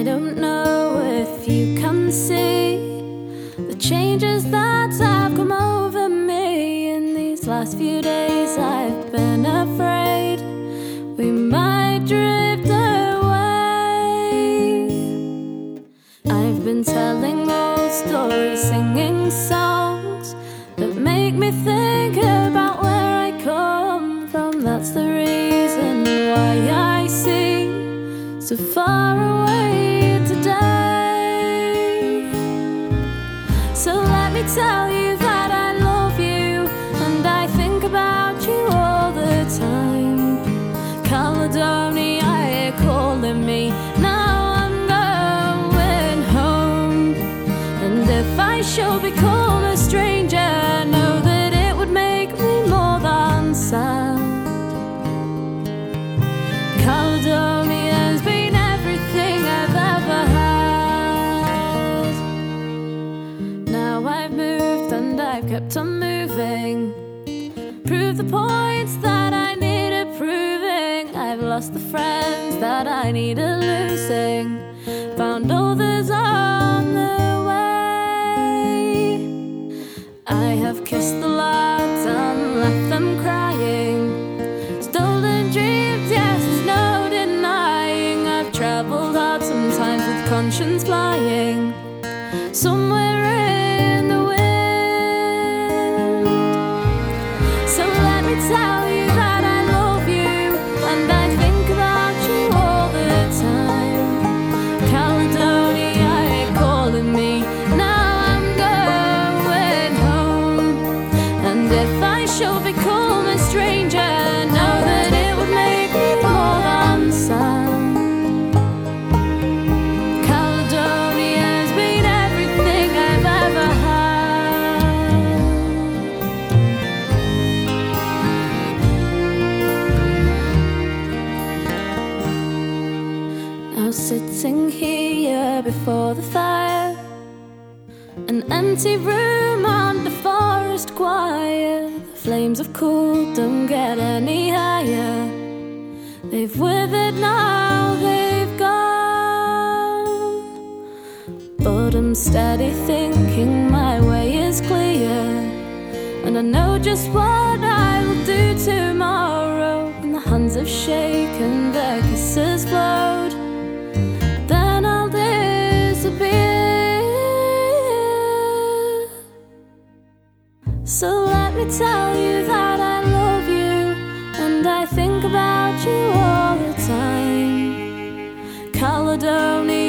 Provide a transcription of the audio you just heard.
I don't know if you can see the changes that have come over me. In these last few days I've been afraid we might drift away. I've been telling old stories, singing songs that make me think about where I come from. That's the reason why I seem so far away today. So let me tell you that I love you, and I think about you all the time. Caledonia, you're calling me. Now I'm going home, and if I should become a stranger, know that it would make me more than sad. Caledonia's been everything I've ever had. Now I've moved and I've kept on moving, proved the points that I needed proving. I've lost the friends that I needed losing, found others on the way. I have kissed the lads and left them crying. Stolen dreams, yes, there's no denying. I've travelled hard sometimes with conscience flying somewhere in the wind. So let me tell you that I love you, and I think about you all the time. Caledonia, you're calling me. Now I'm going home, and if I should become a stranger, know that it would make me more than sad. Caledonia's been everything I've ever had. Now sitting here before the fire, an empty room and the forest quiet. The flames have cooled, don't get any higher. They've withered now, they've gone. But I'm steady thinking my way is clear, and I know just what I will do tomorrow. When the hands have shaken, their kisses flowed, then I'll disappear. So let me tell you that I love you, and I think about you all the time. Caledonia,